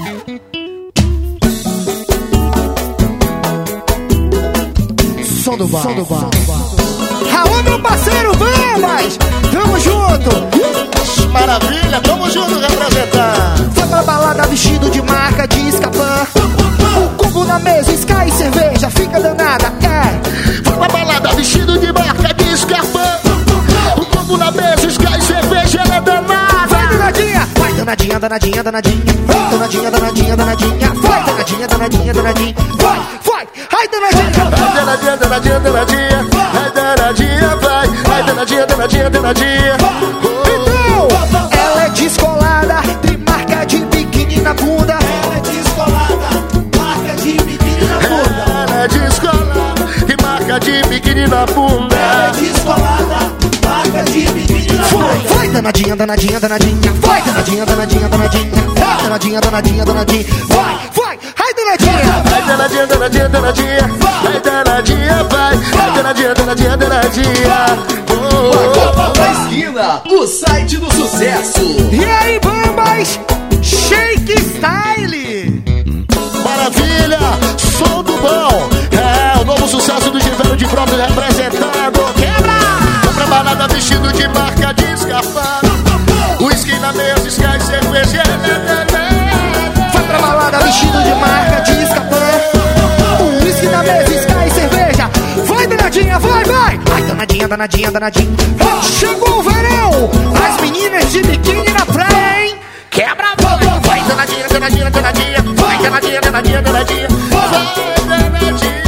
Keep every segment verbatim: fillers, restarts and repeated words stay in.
Som do bar, som do bar. Raul, meu parceiro, vamos! Tamo junto! Maravilha, tamo junto, representando. Foi pra balada vestido de marca de escapã. O combo na mesa, Sky e cerveja, fica danada, é. Foi pra balada vestido de marca de escapã. O combo na mesa, Sky e cerveja, ela é danada. Vai, danadinha! Vai, danadinha, danadinha, danadinha. Vai, danadinha, danadinha, danadinha. Vai, danadinha, danadinha, danadinha. Vai, vai! Ai, danadinha! Ai, danadinha, danadinha, danadinha. Ai, danadinha, vai. Ai, danadinha, danadinha, danadinha. Então, ela é descolada, tem marca de biquíni na bunda. Ela é descolada, marca de biquíni na bunda. Ela é descolada, e marca de biquíni na bunda. Ela é descolada, marca de biquíni na bunda. Vai, vai, danadinha, danadinha, danadinha. Vai, danadinha, danadinha, danadinha. Vai, danadinha, danadinha, danadinha. Vai, vai, ai, danadinha. Ai, danadinha, danadinha, danadinha. Ai, danadinha, vai. Ai, danadinha, danadinha, danadinha. Copa da Esquina, o site do sucesso. E aí, bambas? Shake Style. Maravilha, som do bom. É o novo sucesso do Givelo de Próprio representando. Quebra! Foi pra balada vestido de marca de escapar. Whisky na mesa, Sky, cerveja. Foi pra balada vestido de marca de escapar. Whisky na mesa, Sky, cerveja. Vai, danadinha, vai, vai. Ai, danadinha, danadinha, danadinha. Chegou o verão. As meninas de biquíni na praia, hein? Quebra, vai. Vai, danadinha, danadinha, danadinha. Vai, danadinha, danadinha, danadinha. Vai, danadinha.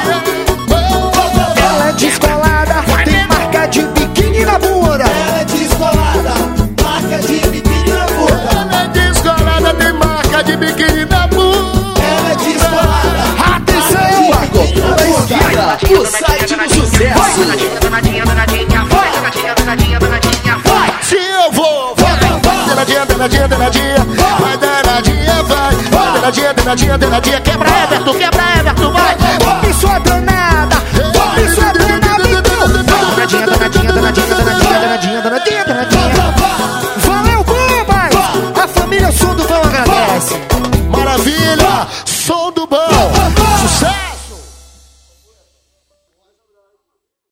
Ela é descolada, tem marca de biquíni na bunda. Ela é descolada, marca de biquíni na bunda. Ela é descolada, tem marca de biquíni na bunda. Ela é descolada. Atenção! Copa da Esquina, o site do sucesso. Vai, danadinha, danadinha, danadinha. Vai, danadinha, danadinha, danadinha. Vai. Se eu vou, vai. Danadinha, danadinha, danadinha. Vai, danadinha, vai. Vai, danadinha, danadinha, danadinha. Quebra, Everton, quebra, Everton, vai. Ô, pessoa danada. Ô, pessoa danada, então. Danadinha, danadinha, danadinha, danadinha, danadinha, danadinha, danadinha. Valeu, bombas! A família Som do Bom agradece. Maravilha, som do bom.